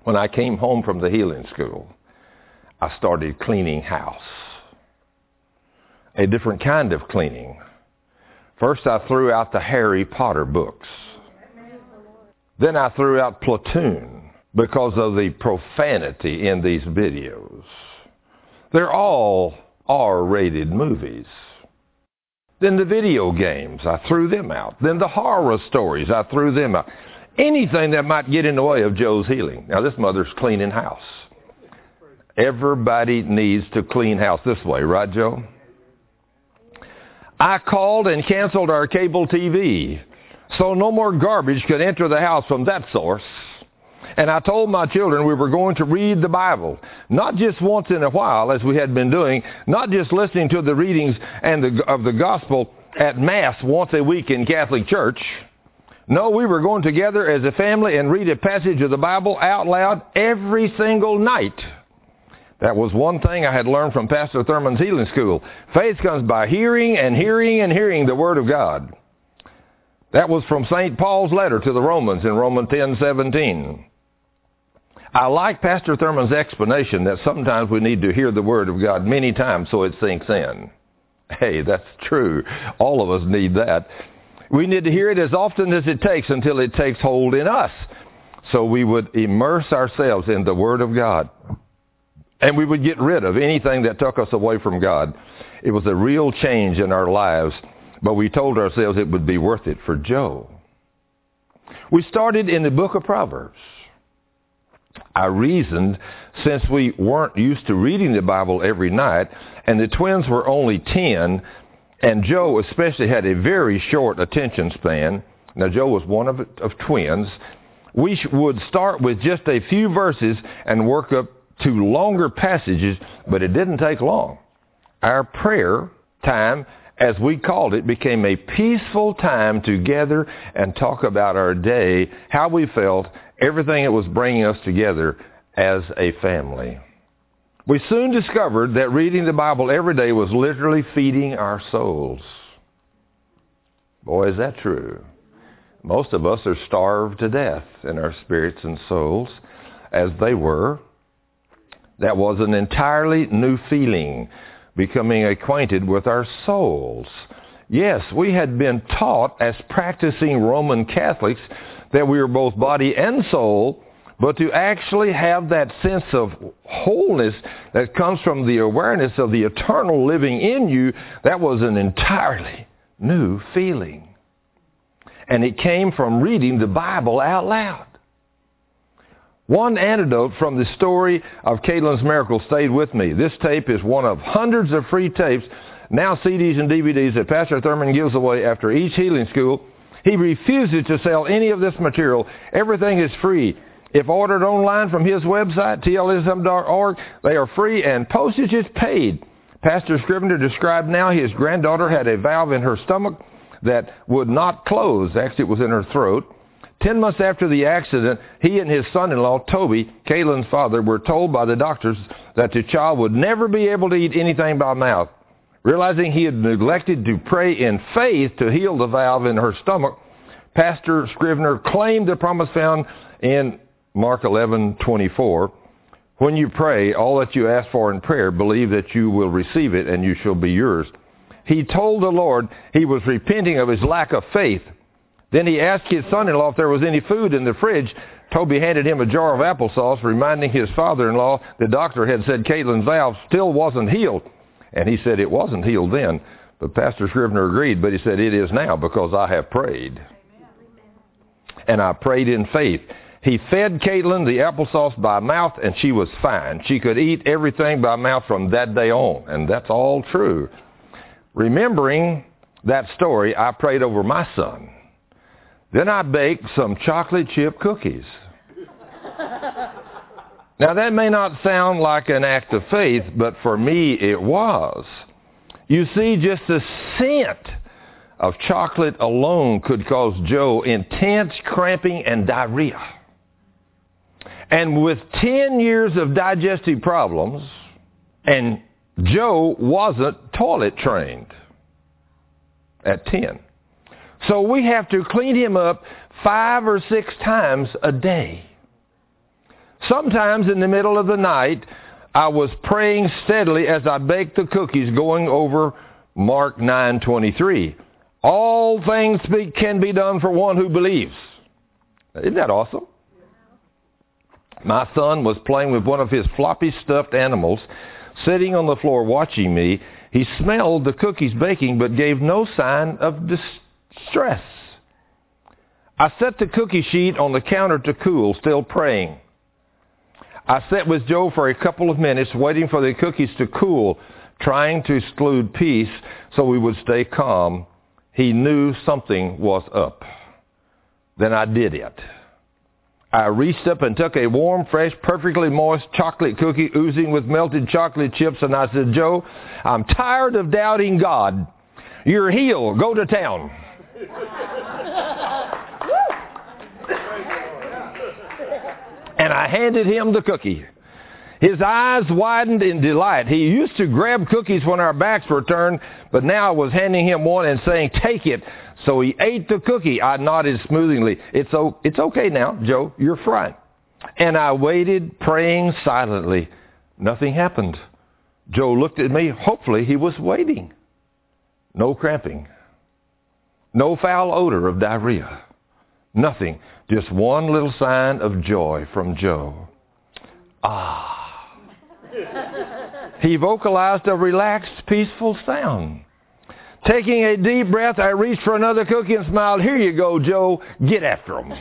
When I came home from the healing school, I started cleaning house. A different kind of cleaning. First, I threw out the Harry Potter books. Then I threw out Platoon because of the profanity in these videos. They're all R-rated movies. Then the video games, I threw them out. Then the horror stories, I threw them out. Anything that might get in the way of Joe's healing. Now, this mother's cleaning house. Everybody needs to clean house this way, right, Joe? I called and canceled our cable TV, so no more garbage could enter the house from that source. And I told my children we were going to read the Bible, not just once in a while, as we had been doing, not just listening to the readings of the gospel at Mass once a week in Catholic Church. No, we were going together as a family and read a passage of the Bible out loud every single night. That was one thing I had learned from Pastor Thurman's healing school. Faith comes by hearing and hearing and hearing the Word of God. That was from St. Paul's letter to the Romans in Romans 10:17. I like Pastor Thurman's explanation that sometimes we need to hear the Word of God many times so it sinks in. Hey, that's true. All of us need that. We need to hear it as often as it takes until it takes hold in us. So we would immerse ourselves in the Word of God. And we would get rid of anything that took us away from God. It was a real change in our lives, but we told ourselves it would be worth it for Joe. We started in the book of Proverbs. I reasoned, since we weren't used to reading the Bible every night, and the twins were only 10, and Joe especially had a very short attention span. Now, Joe was one of twins. We would start with just a few verses and work up to longer passages, but it didn't take long. Our prayer time, as we called it, became a peaceful time to gather and talk about our day, how we felt, everything that was bringing us together as a family. We soon discovered that reading the Bible every day was literally feeding our souls. Boy, is that true. Most of us are starved to death in our spirits and souls, as they were. That was an entirely new feeling, becoming acquainted with our souls. Yes, we had been taught as practicing Roman Catholics that we were both body and soul, but to actually have that sense of wholeness that comes from the awareness of the eternal living in you, that was an entirely new feeling. And it came from reading the Bible out loud. One anecdote from the story of Caitlin's miracle stayed with me. This tape is one of hundreds of free tapes, now CDs and DVDs, that Pastor Thurman gives away after each healing school. He refuses to sell any of this material. Everything is free. If ordered online from his website, tlsm.org, they are free and postage is paid. Pastor Scrivener described now his granddaughter had a valve in her stomach that would not close. Actually, it was in her throat. 10 months after the accident, he and his son-in-law, Toby, Caitlin's father, were told by the doctors that the child would never be able to eat anything by mouth. Realizing he had neglected to pray in faith to heal the valve in her stomach, Pastor Scrivener claimed the promise found in Mark 11:24. When you pray, all that you ask for in prayer, believe that you will receive it and you shall be yours. He told the Lord he was repenting of his lack of faith. Then he asked his son-in-law if there was any food in the fridge. Toby handed him a jar of applesauce, reminding his father-in-law the doctor had said Caitlin's valve still wasn't healed. And he said it wasn't healed then. But Pastor Scrivener agreed, but he said it is now because I have prayed. And I prayed in faith. He fed Caitlin the applesauce by mouth, and she was fine. She could eat everything by mouth from that day on, and that's all true. Remembering that story, I prayed over my son. Then I baked some chocolate chip cookies. Now, that may not sound like an act of faith, but for me it was. You see, just the scent of chocolate alone could cause Joe intense cramping and diarrhea. And with 10 years of digestive problems, and Joe wasn't toilet trained at 10. So we have to clean him up 5 or 6 times a day. Sometimes in the middle of the night, I was praying steadily as I baked the cookies, going over Mark 9:23. All things can be done for one who believes. Isn't that awesome? My son was playing with one of his floppy stuffed animals, sitting on the floor watching me. He smelled the cookies baking but gave no sign of distress. I set the cookie sheet on the counter to cool, still praying. I sat with Joe for a couple of minutes, waiting for the cookies to cool, trying to exclude peace so we would stay calm. He knew something was up. Then I did it. I reached up and took a warm, fresh, perfectly moist chocolate cookie oozing with melted chocolate chips, and I said, Joe, I'm tired of doubting God. You're healed. Go to town. And I handed him the cookie. His eyes widened in delight. He used to grab cookies when our backs were turned, but now I was handing him one and saying, take it. So he ate the cookie. I nodded smoothly. It's okay now, Joe. You're fine. And I waited, praying silently. Nothing happened. Joe looked at me. Hopefully he was waiting. No cramping. No foul odor of diarrhea. Nothing. Just one little sign of joy from Joe. Ah. He vocalized a relaxed, peaceful sound. Taking a deep breath, I reached for another cookie and smiled. Here you go, Joe. Get after him.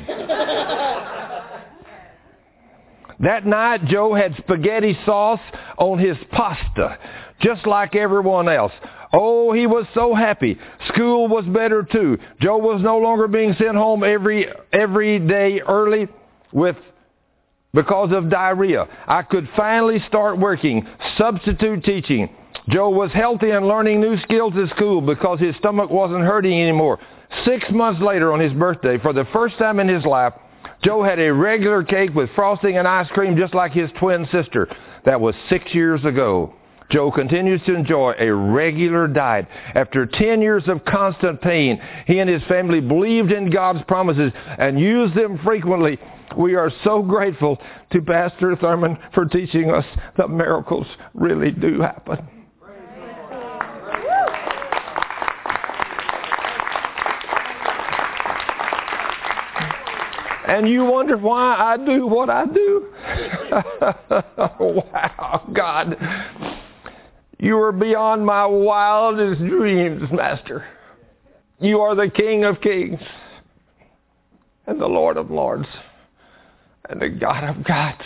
That night, Joe had spaghetti sauce on his pasta, just like everyone else. Oh, he was so happy. School was better, too. Joe was no longer being sent home every day early because of diarrhea. I could finally start working, substitute teaching. Joe was healthy and learning new skills at school because his stomach wasn't hurting anymore. 6 months later on his birthday, for the first time in his life, Joe had a regular cake with frosting and ice cream just like his twin sister. That was 6 years ago. Joe continues to enjoy a regular diet. After 10 years of constant pain, he and his family believed in God's promises and used them frequently. We are so grateful to Pastor Thurman for teaching us that miracles really do happen. And you wonder why I do what I do? Wow, God. You are beyond my wildest dreams, Master. You are the King of Kings and the Lord of Lords and the God of gods.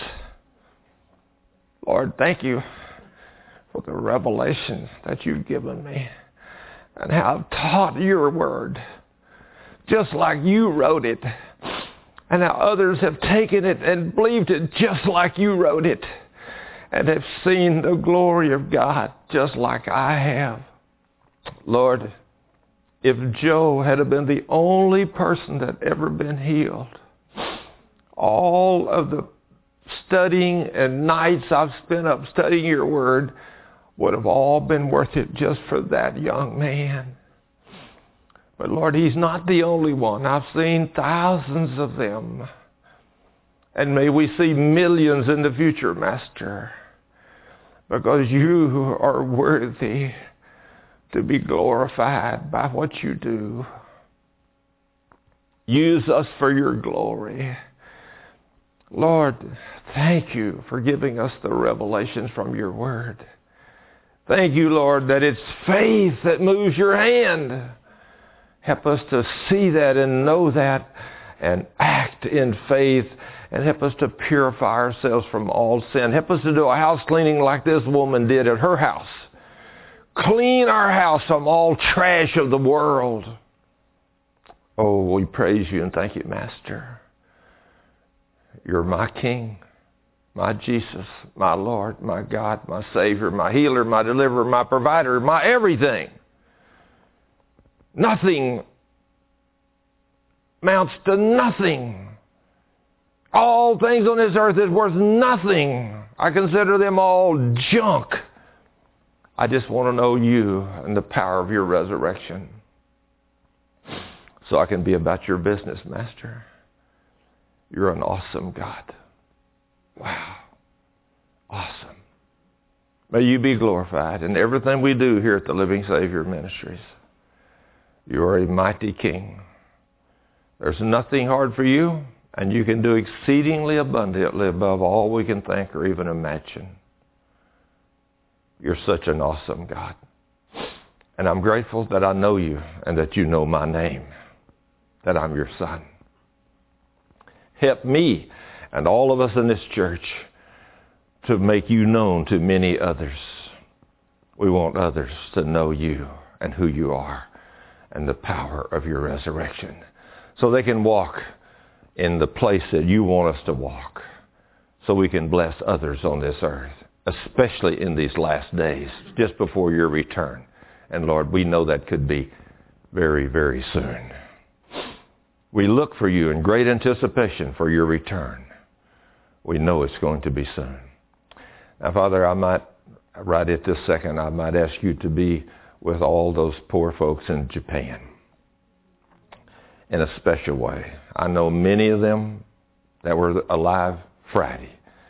Lord, thank you for the revelations that you've given me and how I've taught your word just like you wrote it. And how others have taken it and believed it just like you wrote it and have seen the glory of God just like I have. Lord, if Joe had been the only person that ever been healed, all of the studying and nights I've spent up studying your word would have all been worth it just for that young man. But Lord, he's not the only one. I've seen thousands of them. And may we see millions in the future, Master, because you are worthy to be glorified by what you do. Use us for your glory. Lord, thank you for giving us the revelations from your word. Thank you, Lord, that it's faith that moves your hand. Help us to see that and know that and act in faith, and help us to purify ourselves from all sin. Help us to do a house cleaning like this woman did at her house. Clean our house from all trash of the world. Oh, we praise you and thank you, Master. You're my King, my Jesus, my Lord, my God, my Savior, my healer, my deliverer, my provider, my everything. Nothing amounts to nothing. All things on this earth is worth nothing. I consider them all junk. I just want to know you and the power of your resurrection so I can be about your business, Master. You're an awesome God. Wow. May you be glorified in everything we do here at the Living Savior Ministries. You are a mighty King. There's nothing hard for you, and you can do exceedingly abundantly above all we can think or even imagine. You're such an awesome God. And I'm grateful that I know you and that you know my name, that I'm your son. Help me and all of us in this church to make you known to many others. We want others to know you and who you are and the power of your resurrection, so they can walk in the place that you want us to walk, so we can bless others on this earth, especially in these last days, just before your return. And Lord, we know that could be very, very soon. We look for you in great anticipation for your return. We know it's going to be soon. Now, Father, I might, right at this second, I might ask you to be with all those poor folks in Japan in a special way. I know many of them that were alive Friday.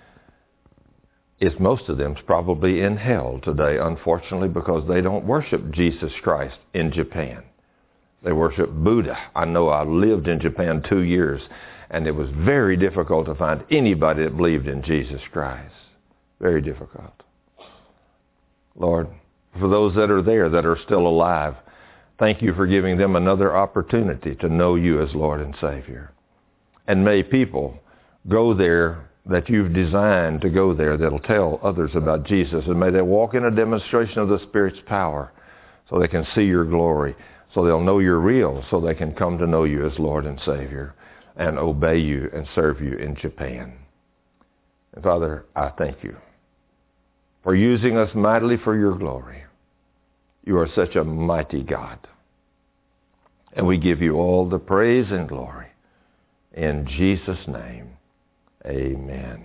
Most of them's probably in hell today, unfortunately, because they don't worship Jesus Christ in Japan. They worship Buddha. I know I lived in Japan 2 years, and it was very difficult to find anybody that believed in Jesus Christ. Very difficult. Lord, for those that are there that are still alive, thank you for giving them another opportunity to know you as Lord and Savior. And may people go there that you've designed to go there that'll tell others about Jesus. And may they walk in a demonstration of the Spirit's power so they can see your glory, so they'll know you're real, so they can come to know you as Lord and Savior and obey you and serve you in Japan. And Father, I thank you for using us mightily for your glory. You are such a mighty God. And we give you all the praise and glory. In Jesus' name, amen.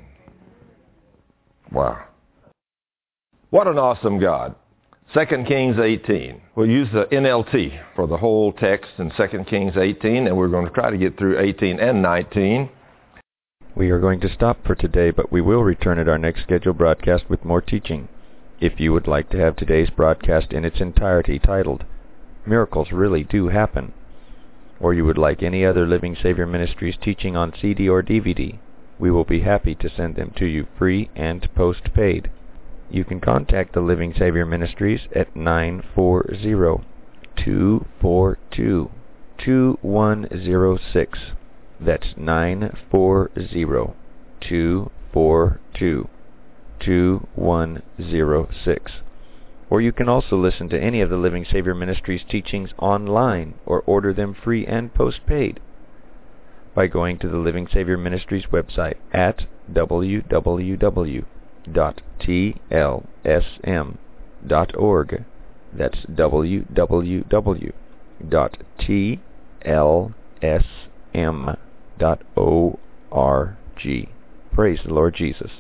Wow. What an awesome God. 2 Kings 18. We'll use the NLT for the whole text in 2 Kings 18, and we're going to try to get through 18 and 19. We are going to stop for today, but we will return at our next scheduled broadcast with more teaching. If you would like to have today's broadcast in its entirety titled, Miracles Really Do Happen, or you would like any other Living Savior Ministries teaching on CD or DVD, we will be happy to send them to you free and postpaid. You can contact the Living Savior Ministries at 940-242-2106. That's 940-242-2106. Or you can also listen to any of the Living Savior Ministries teachings online or order them free and postpaid by going to the Living Savior Ministries website at www.tlsm.org. That's www.tlsm.org. Praise the Lord Jesus.